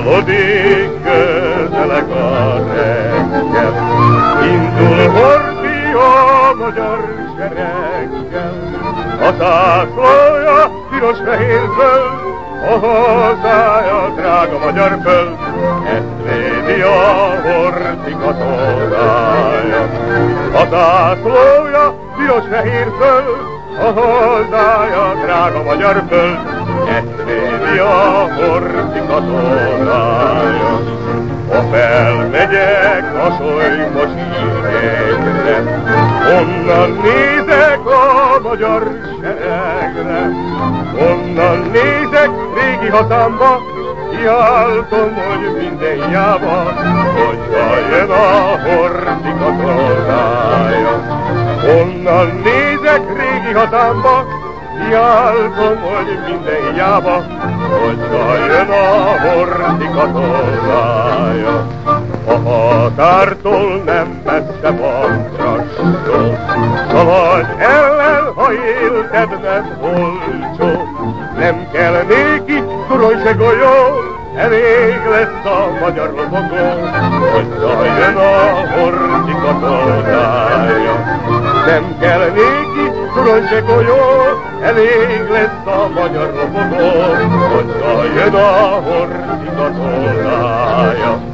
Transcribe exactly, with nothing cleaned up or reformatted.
Valódik közeleg a reggel, indul Horthy a magyar sereggel. A zászlója piros-fehér-zöld, a hazája drága magyar föld, ezt védi a Horthy katonája. A zászlója piros-fehér-zöld, a hazája drága magyar föld, ezt védi a Horthy katonája. Ha felmegyek a Solymos hídjegyre, onnan nézek a magyar seregre, onnan nézek régi hazámba, kiáltom, hogy minden jába, hogyha jön a Horthy katonája. Onnan nézek régi hazámba, kiáltom, hogy minden jába, hogyha jön a Horthy katonája. A határtól nem messze van Brassó, Szabad ellen, ha élted nem olcsó. Nem kell néki torony se golyó, elég lesz a magyar lobogó, hogyha jön a Horthy katonája. Nem kell néki torony se golyó, elég lesz a magyar lobogó, hogyha jön a Horthy katonája.